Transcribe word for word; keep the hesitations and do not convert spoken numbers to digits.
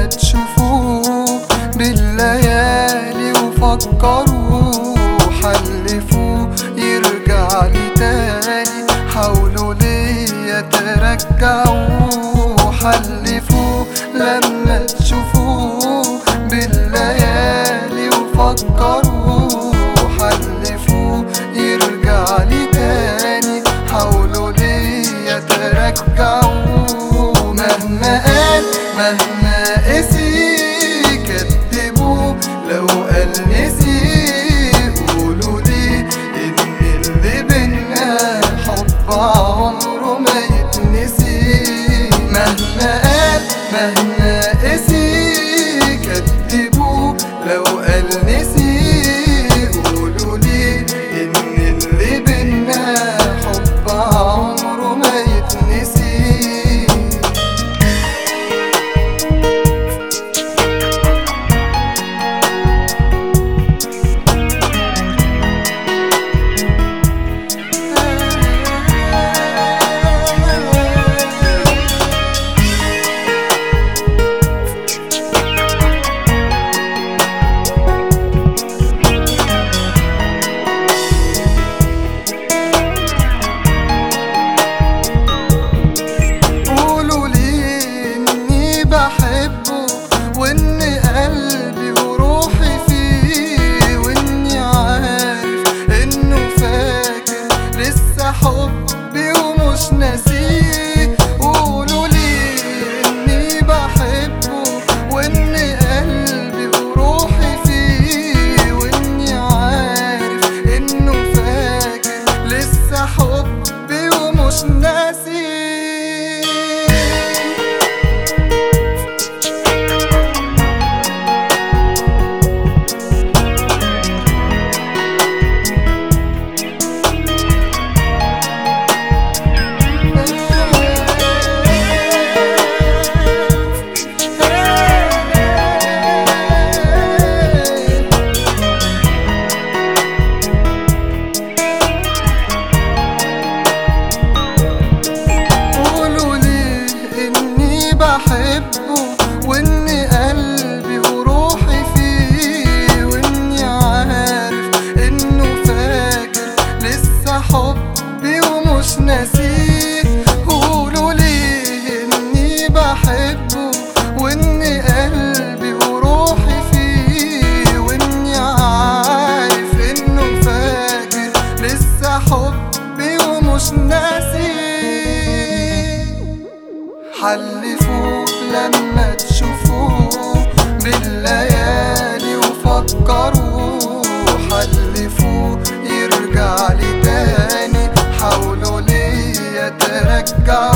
لما تشوفوه بالليالي وفكروا حلفوا يرجع لي تاني، حاولوا ليا ترجعوه. حلفوا لما تشوفوه بالليالي وفكروا حلفوا يرجع لي تاني، حاولوا ليا ترجعوه. مهما قال مهما قسي كدبوه، لو قال نسي قولوا لي ان اللي بينا حب عمره ما يتنسي. مهما قال مهما قسي كدبوه، لو قال نسي قولوا لي ان اللي بينا حب عمره ما يتنسي. بحبه وإن قلبي وروحي فيه، وإني عارف إنه فاكر لسه حبي ومش ناسيه. قولوا لي إني بحبه وإن قلبي وروحي فيه، وإني عارف إنه فاكر لسه حبي ومش ناسيه. بحبه وإن قلبي وروحي فيه، وإني عارف إنه فاكر لسه حبي ومش ناسيه. قولوا لي إني بحبه وإن قلبي وروحي فيه، وإني عارف إنه فاكر لسه حبي ومش ناسيه. حلفوا لما تشوفوه بالليالي وفكروا حلفوا يرجع لي تاني، حاولوا ليا ترجعوه.